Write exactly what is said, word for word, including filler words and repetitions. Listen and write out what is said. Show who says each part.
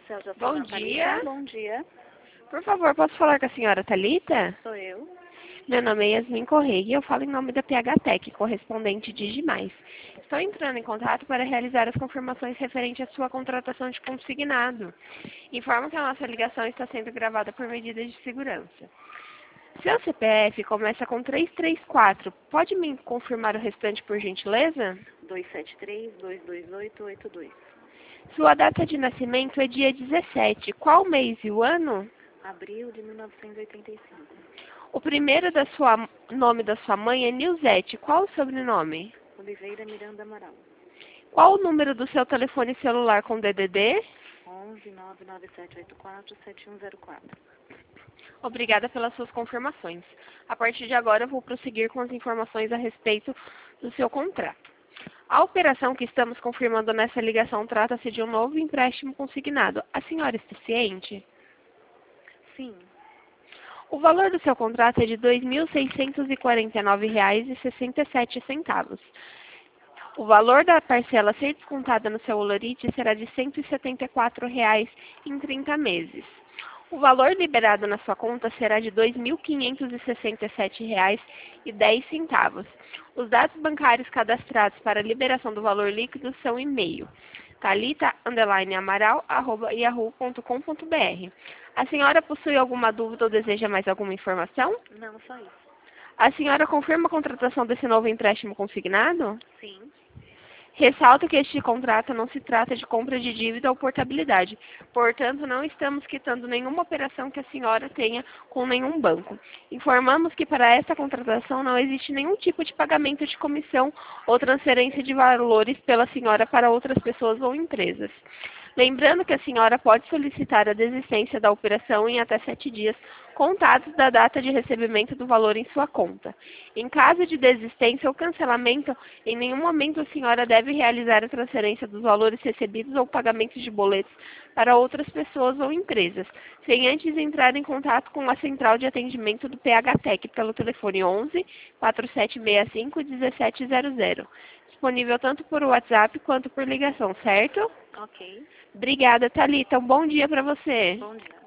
Speaker 1: Celso
Speaker 2: Bom
Speaker 1: Natalita.
Speaker 2: dia.
Speaker 1: Bom dia.
Speaker 2: Por favor, posso falar com a senhora Thalita?
Speaker 1: Sou eu.
Speaker 2: Meu nome é Yasmin Correia e eu falo em nome da P H Tech, correspondente Digimais. Estou entrando em contato para realizar as confirmações referentes à sua contratação de consignado. Informo que a nossa ligação está sendo gravada por medidas de segurança. Seu C P F começa com três três quatro. Pode me confirmar o restante, por gentileza?
Speaker 1: dois sete três, dois dois oito, oito dois.
Speaker 2: Sua data de nascimento é dia dezessete. Qual mês e o ano?
Speaker 1: Abril de mil novecentos e oitenta e cinco.
Speaker 2: O primeiro da sua, nome da sua mãe é Nilzete. Qual o sobrenome?
Speaker 1: Oliveira Miranda Amaral.
Speaker 2: Qual o número do seu telefone celular com D D D?
Speaker 1: onze, nove nove sete oito quatro, sete um zero quatro.
Speaker 2: Obrigada pelas suas confirmações. A partir de agora, eu vou prosseguir com as informações a respeito do seu contrato. A operação que estamos confirmando nessa ligação trata-se de um novo empréstimo consignado. A senhora está ciente?
Speaker 1: Sim.
Speaker 2: O valor do seu contrato é de dois mil seiscentos e quarenta e nove reais e sessenta e sete centavos. O valor da parcela a ser descontada no seu holerite será de cento e setenta e quatro reais em trinta meses. O valor liberado na sua conta será de dois mil quinhentos e sessenta e sete reais e dez centavos. Os dados bancários cadastrados para a liberação do valor líquido são e-mail thalita underline amaral arroba yahoo ponto com ponto br. A senhora possui alguma dúvida ou deseja mais alguma informação?
Speaker 1: Não, só isso.
Speaker 2: A senhora confirma a contratação desse novo empréstimo consignado?
Speaker 1: Sim.
Speaker 2: Ressalto que este contrato não se trata de compra de dívida ou portabilidade. Portanto, não estamos quitando nenhuma operação que a senhora tenha com nenhum banco. Informamos que para esta contratação não existe nenhum tipo de pagamento de comissão ou transferência de valores pela senhora para outras pessoas ou empresas. Lembrando que a senhora pode solicitar a desistência da operação em até sete dias, contados da data de recebimento do valor em sua conta. Em caso de desistência ou cancelamento, em nenhum momento a senhora deve realizar a transferência dos valores recebidos ou pagamentos de boletos para outras pessoas ou empresas, sem antes entrar em contato com a central de atendimento do P H Tech pelo telefone onze, quatro sete seis cinco, um sete zero zero. Disponível tanto por WhatsApp quanto por ligação, certo?
Speaker 1: Ok.
Speaker 2: Obrigada, Thalita. Um bom dia para você.
Speaker 1: Bom dia.